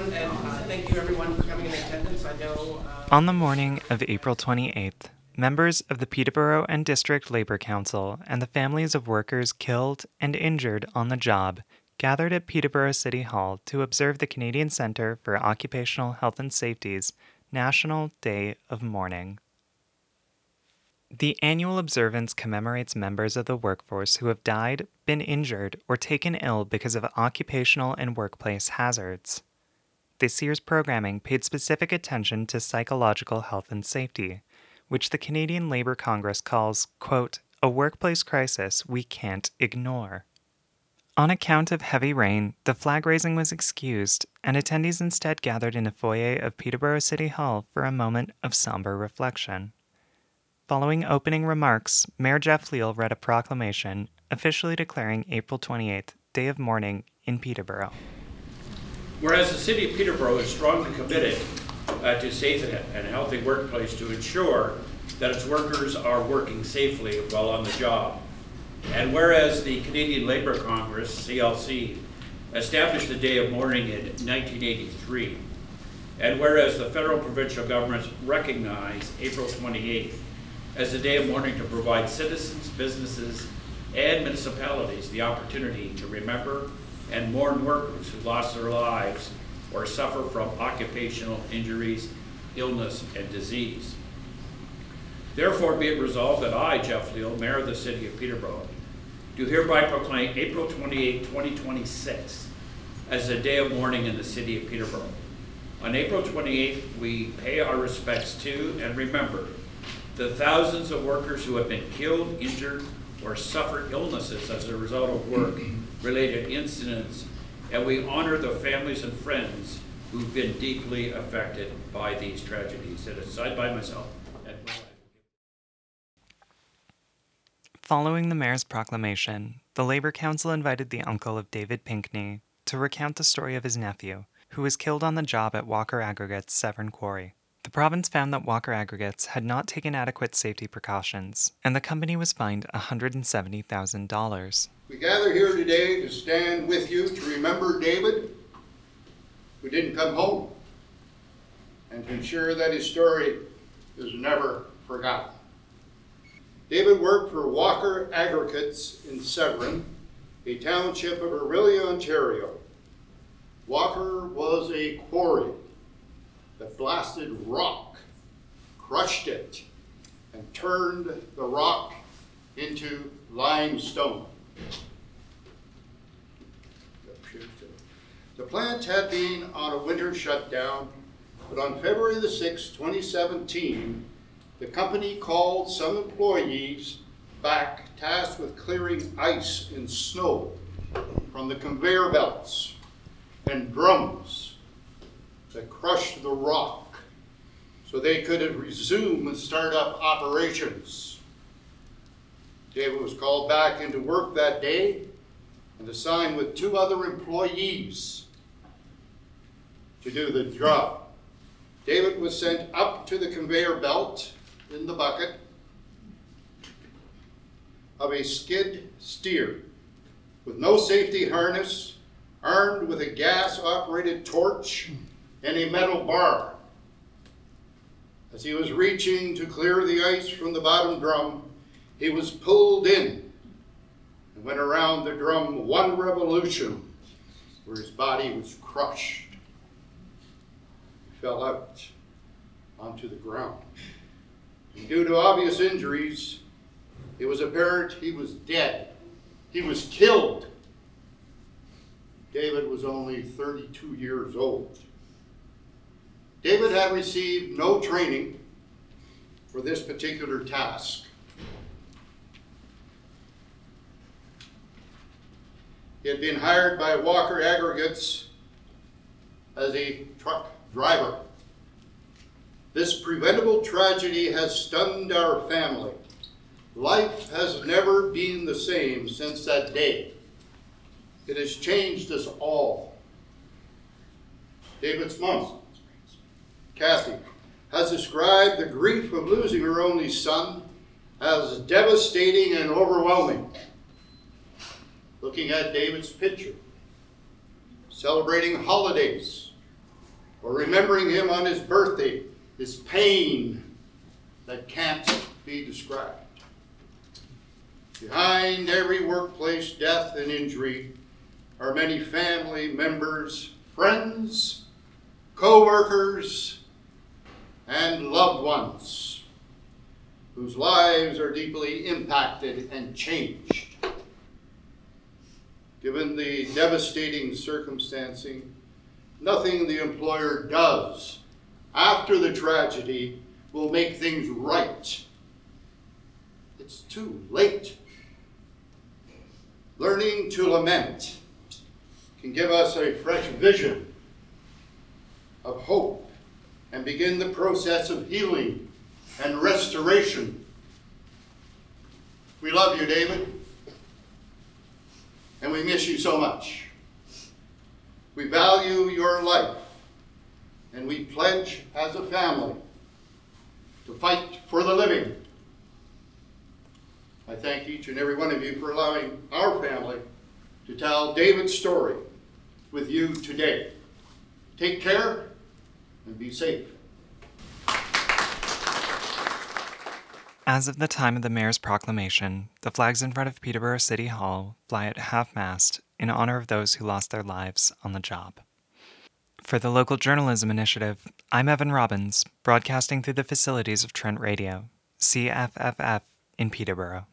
everyone, and thank you everyone for coming in attendance. I know. On the morning of April 28th, members of the Peterborough and District Labor Council and the families of workers killed and injured on the job gathered at Peterborough City Hall to observe the Canadian Centre for Occupational Health and Safety's National Day of Mourning. The annual observance commemorates members of the workforce who have died, been injured, or taken ill because of occupational and workplace hazards. This year's programming paid specific attention to psychological health and safety, which the Canadian Labour Congress calls, quote, a workplace crisis we can't ignore. On account of heavy rain, the flag raising was excused, and attendees instead gathered in a foyer of Peterborough City Hall for a moment of somber reflection. Following opening remarks, Mayor Jeff Leal read a proclamation officially declaring April 28th Day of Mourning in Peterborough. Whereas the City of Peterborough is strongly committed to safe and healthy workplace to ensure that its workers are working safely while on the job. And whereas the Canadian Labour Congress, CLC, established the Day of Mourning in 1983, and whereas the federal and provincial governments recognize April 28th as a day of mourning to provide citizens, businesses, and municipalities the opportunity to remember and mourn workers who lost their lives or suffer from occupational injuries, illness, and disease. Therefore, be it resolved that I, Jeff Leal, Mayor of the City of Peterborough, do hereby proclaim April 28, 2026 as a day of mourning in the City of Peterborough. On April 28th, we pay our respects to and remember the thousands of workers who have been killed, injured, or suffered illnesses as a result of work-related incidents, and we honor the families and friends who've been deeply affected by these tragedies. And it's signed by myself. Following the mayor's proclamation, the Labour Council invited the uncle of David Pinkney to recount the story of his nephew, who was killed on the job at Walker Aggregates Severn Quarry. The province found that Walker Aggregates had not taken adequate safety precautions, and the company was fined $170,000. We gather here today to stand with you to remember David, who didn't come home, and to ensure that his story is never forgotten. David worked for Walker Aggregates in Severn, a township of Orillia, Ontario. Walker was a quarry that blasted rock, crushed it, and turned the rock into limestone. The plant had been on a winter shutdown, but on February the 6th, 2017, the company called some employees back tasked with clearing ice and snow from the conveyor belts and drums that crushed the rock so they could resume and start up operations. David was called back into work that day and assigned with 2 other employees to do the job. David was sent up to the conveyor belt in the bucket of a skid steer with no safety harness, armed with a gas-operated torch and a metal bar. As he was reaching to clear the ice from the bottom drum, he was pulled in and went around the drum 1 revolution where his body was crushed. He fell out onto the ground. And due to obvious injuries, it was apparent he was dead. He was killed. David was only 32 years old. David had received no training for this particular task. He had been hired by Walker Aggregates as a truck driver. This preventable tragedy has stunned our family. Life has never been the same since that day. It has changed us all. David's mom, Kathy, has described the grief of losing her only son as devastating and overwhelming. Looking at David's picture, celebrating holidays or remembering him on his birthday is pain that can't be described. Behind every workplace death and injury are many family members, friends, co-workers, and loved ones whose lives are deeply impacted and changed. Given the devastating circumstances, nothing the employer does after the tragedy will make things right. It's too late. Learning to lament can give us a fresh vision of hope and begin the process of healing and restoration. We love you, David, and we miss you so much. We value your life, and we pledge as a family to fight for the living. I thank each and every one of you for allowing our family to tell David's story with you today. Take care and be safe. As of the time of the mayor's proclamation, the flags in front of Peterborough City Hall fly at half-mast in honor of those who lost their lives on the job. For the Local Journalism Initiative, I'm Evan Robbins, broadcasting through the facilities of Trent Radio, CFFF in Peterborough.